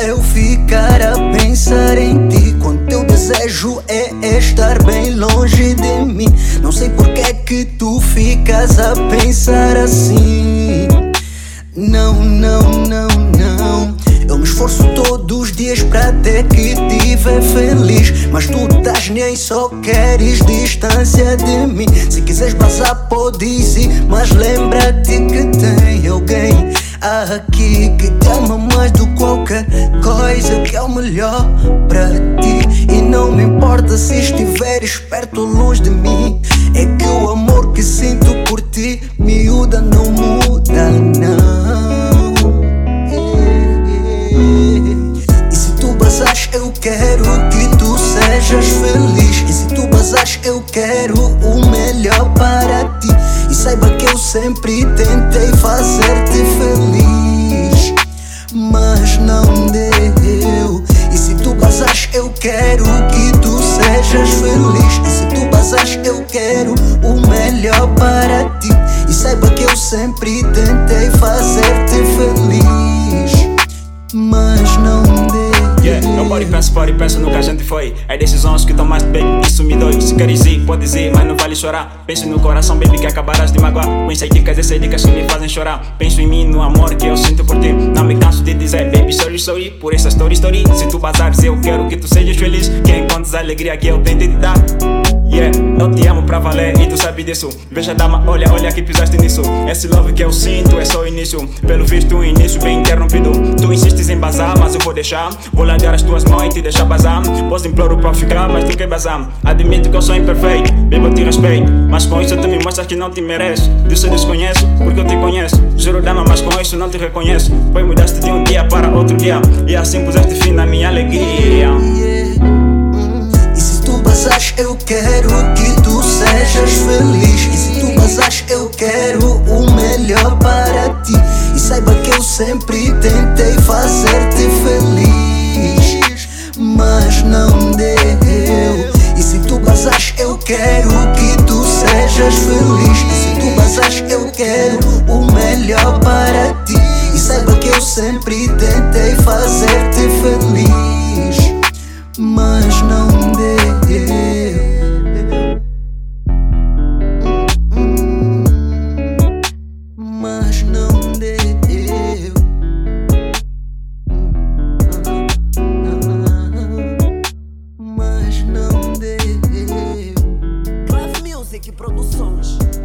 eu ficar a pensar em ti, quando teu desejo é estar bem longe de mim. Não sei porque é que tu ficas a pensar assim. Não, não, não, não. Eu me esforço todos os dias pra ter que te ver feliz, mas tu estás nem só queres distância de mim. Se quiseres passar podes ir, mas lembra-te que tem alguém aqui que te ama mais do que qualquer coisa, que é o melhor pra ti. E não me importa se estiveres perto ou longe de mim, é que o amor que sinto por ti, miúda, não muda, não. E se tu basares, eu quero que tu sejas feliz. E se tu basares, eu quero o melhor para ti. E saiba que eu sempre tentei fazer-te feliz, mas não deu. E se tu basares, eu quero que tu sejas feliz. E se tu basares, eu quero o melhor para ti. E saiba que eu sempre tentei fazer-te feliz, mas não deu. Eu paro e penso no que a gente foi. As decisões que tomaste, baby, isso me dói. Se queres ir, podes ir, mas não vale chorar. Penso no coração, baby, que acabarás de magoar. Com essas dicas que me fazem chorar. Penso em mim, no amor que eu sinto por ti. Não me canso de dizer, baby, sorry, sorry por essa story. Se tu basares, eu quero que tu sejas feliz, que encontres a alegria que eu tento te dar. Eu te amo pra valer e tu sabes disso. Veja dama, olha que pisaste nisso. Esse love que eu sinto é só o início. Pelo visto, um início bem interrompido. Tu insistes em bazar, mas eu vou deixar. Vou ladear as tuas noites e deixar bazar. Posso imploro pra ficar, mas tu quer bazar. Admito que eu sou imperfeito, baby, eu te respeito, mas com isso tu me mostras que não te mereces. Disso eu desconheço, porque eu te conheço. Juro dama, mas com isso não te reconheço. Pois mudaste de um dia para outro dia, e assim puseste fim na minha alegria. Basares, eu quero que tu sejas feliz. E se tu basares, eu quero o melhor para ti. E saiba que eu sempre tentei fazer-te feliz, mas não deu. E se tu basares, eu quero que tu sejas feliz. E se tu basares, eu quero o melhor para ti. E saiba que eu sempre tentei fazer-te feliz, mas não deu. Mas não deu. Mas não deu. Clef Music Produções.